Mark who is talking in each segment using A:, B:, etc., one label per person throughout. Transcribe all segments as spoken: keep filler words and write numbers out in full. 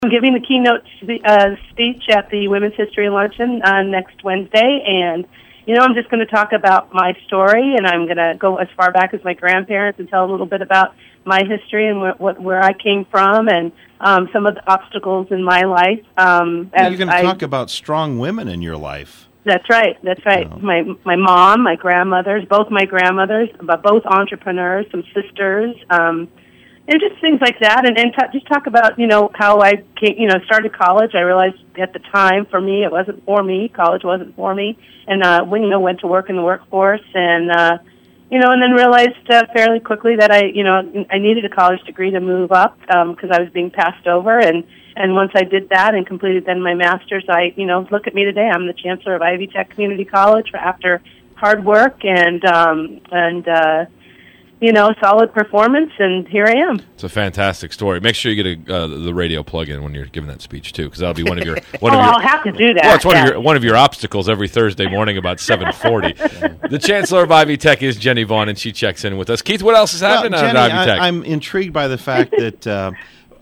A: I'm giving the keynote uh, speech at the Women's History Luncheon uh, next Wednesday, and, you know, I'm just going to talk about my story, and I'm going to go as far back as my grandparents and tell a little bit about my history and wh- what, where I came from and um, some of the obstacles in my life. Um,
B: well, you're going to
A: I,
B: talk about strong women in your life.
A: That's right. That's right.
B: Oh.
A: My my mom, my grandmothers, both my grandmothers, but both entrepreneurs, some sisters, um, and just things like that. And, and t- just talk about, you know, how I came, you know, started college. I realized at the time, for me, it wasn't for me. College wasn't for me. And, uh, when, you know, went to work in the workforce and, uh, you know, and then realized uh, fairly quickly that I, you know, I needed a college degree to move up because um, I was being passed over. And, and once I did that and completed then my master's, I, you know, look at me today. I'm the chancellor of Ivy Tech Community College for after hard work and, um, and, uh, you know, solid performance, and here I am.
C: It's a fantastic story. Make sure you get a, uh, the radio plug-in when you're giving that speech, too, because that'll be one of your... One
A: oh,
C: of your,
A: I'll have to do that.
C: Well, it's one,
A: yeah.
C: of your, one of your obstacles every Thursday morning about seven forty. The Chancellor of Ivy Tech is Jenny Vaughn, and she checks in with us. Keith, what else is happening
B: well, Jenny,
C: at Ivy Tech?
B: I, I'm intrigued by the fact that uh,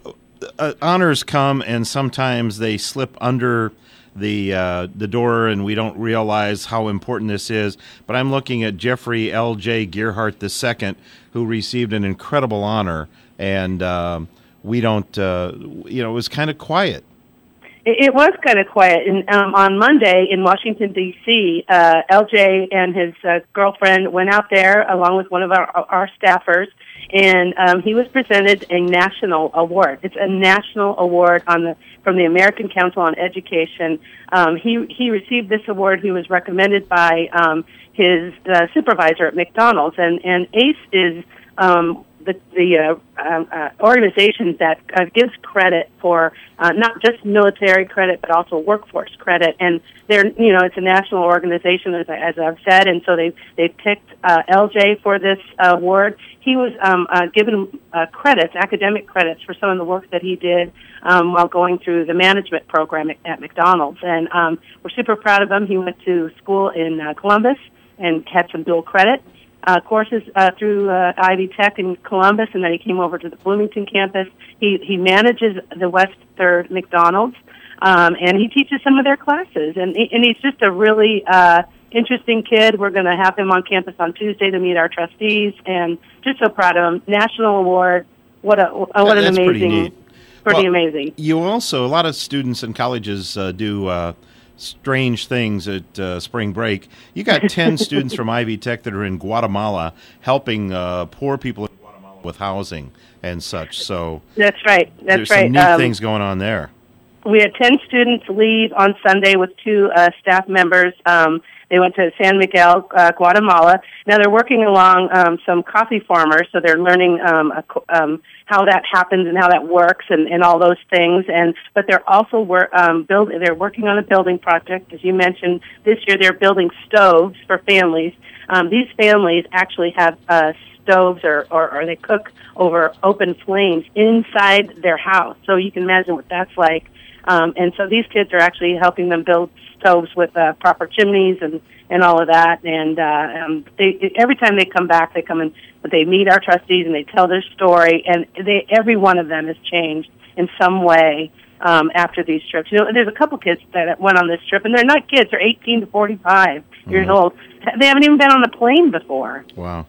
B: uh, honors come, and sometimes they slip under the uh, the door, and we don't realize how important this is. But I'm looking at Jeffrey L J Gearhart the Second, who received an incredible honor, and uh, we don't, uh, you know, it was kind of quiet.
A: It, it was kind of quiet. And um, on Monday in Washington, D C, uh, L J and his uh, girlfriend went out there along with one of our, our staffers, and um, he was presented a national award. It's a national award on the from the American Council on Education. Um, he he received this award. He was recommended by um, his uh, supervisor at McDonald's, and and ACE is um, the the uh, uh, organization that uh, gives credit for uh, not just military credit but also workforce credit. And they're you know it's a national organization, as, I, as I've said, and so they they picked uh, L J for this uh, award. He was um, uh, given uh, credits, academic credits, for some of the work that he did um, while going through the management program at, at McDonald's. And um, we're super proud of him. He went to school in uh, Columbus and had some dual credit uh, courses uh, through uh, Ivy Tech in Columbus, and then he came over to the Bloomington campus. He, he manages the West Third McDonald's, um, and he teaches some of their classes. And, and he's just a really... Uh, interesting kid. We're going to have him on campus on Tuesday to meet our trustees, and just so proud of him. National award. What a what an
B: That's
A: amazing,
B: pretty neat.
A: pretty
B: well,
A: amazing.
B: You also, a lot of students in colleges uh, do uh, strange things at uh, spring break. You got ten students from Ivy Tech that are in Guatemala helping uh, poor people in Guatemala with housing and such. So
A: that's right. That's
B: there's
A: right.
B: some neat
A: um,
B: things going on there.
A: We had ten students leave on Sunday with two uh, staff members. Um, They went to San Miguel, uh, Guatemala. Now they're working along um, some coffee farmers, so they're learning um, a, um, how that happens and how that works and, and all those things. And but they're also wor- um, build. They're working on a building project, as you mentioned. This year they're building stoves for families. Um, these families actually have uh, stoves, or, or or they cook over open flames inside their house. So you can imagine what that's like. Um, and so these kids are actually helping them build stoves with uh, proper chimneys and, and all of that. And uh, um, they, every time they come back, they come and they meet our trustees and they tell their story. And they, every one of them has changed in some way um, after these trips. You know, there's a couple kids that went on this trip, and they're not kids; they're eighteen to forty-five mm-hmm. years old. They haven't even been on a plane before.
B: Wow.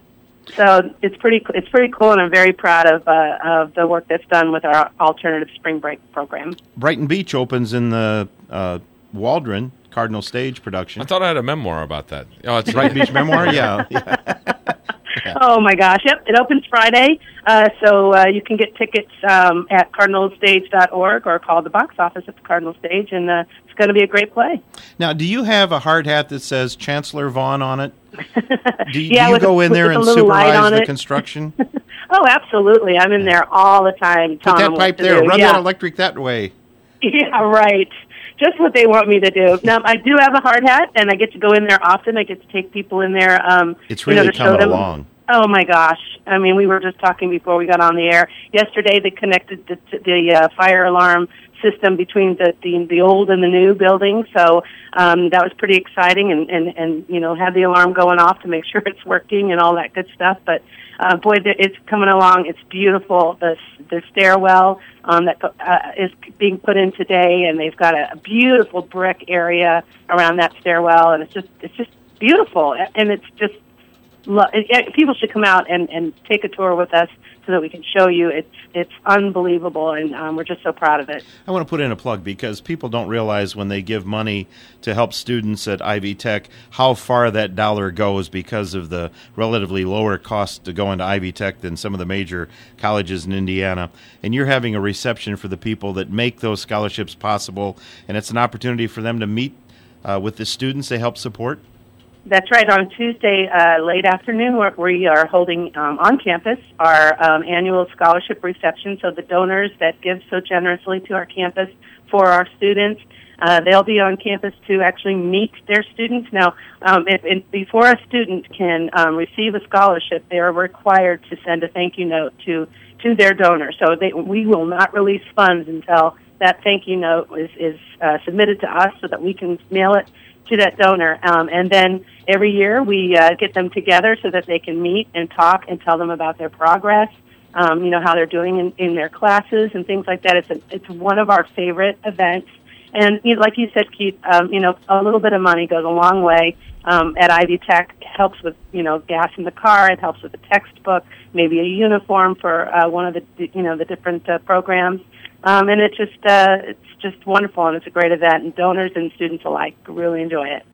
A: So it's pretty it's pretty cool, and I'm very proud of uh, of the work that's done with our alternative spring break program.
B: Brighton Beach opens in the uh, Waldron Cardinal Stage production.
C: I thought I had a memoir about that. Oh, it's
B: Brighton Beach memoir, yeah. yeah.
A: yeah. Oh my gosh! Yep, it opens Friday, uh, so uh, you can get tickets um, at cardinal stage dot org or call the box office at the Cardinal Stage, and uh, it's going to be a great play.
B: Now, do you have a hard hat that says Chancellor Vaughn on it? Do you,
A: yeah,
B: do you
A: with
B: go
A: a,
B: in there and supervise the construction?
A: Oh, absolutely! I'm in there all the time.
B: Put that pipe there.
A: Do.
B: Run
A: yeah.
B: that electric that way.
A: Yeah, right. Just what they want me to do. Now, I do have a hard hat, and I get to go in there often. I get to take people in there. Um,
B: it's really
A: you know, to
B: coming
A: show them.
B: along.
A: Oh, my gosh. I mean, we were just talking before we got on the air. Yesterday, they connected the, the uh, fire alarm system between the, the the old and the new building. So um, that was pretty exciting, and, and, and you know, had the alarm going off to make sure it's working and all that good stuff. But uh, boy, it's coming along. It's beautiful. The the stairwell um, that uh, is being put in today, and they've got a, a beautiful brick area around that stairwell, and it's just it's just beautiful, and it's just. People should come out and, and take a tour with us so that we can show you. It's it's unbelievable, and um, we're just so proud of it.
B: I want to put in a plug because people don't realize when they give money to help students at Ivy Tech how far that dollar goes because of the relatively lower cost to go into Ivy Tech than some of the major colleges in Indiana. And you're having a reception for the people that make those scholarships possible, and it's an opportunity for them to meet uh, with the students they help support.
A: That's right. On Tuesday, uh, late afternoon, we're, we are holding um, on campus our um, annual scholarship reception. So the donors that give so generously to our campus for our students, uh, they'll be on campus to actually meet their students. Now, um, if, if, before a student can um, receive a scholarship, they are required to send a thank you note to to their donor. So they, we will not release funds until that thank you note is, is uh, submitted to us so that we can mail it to that donor. Um, and then every year we uh, get them together so that they can meet and talk and tell them about their progress, um, you know, how they're doing in, in their classes and things like that. It's a, it's one of our favorite events. And you know, like you said, Keith, um, you know, a little bit of money goes a long way. Um, at Ivy Tech, it helps with, you know, gas in the car. It helps with a textbook, maybe a uniform for uh, one of the, you know, the different uh, programs. Um, and it's just uh, it's just wonderful, and it's a great event, and donors and students alike really enjoy it.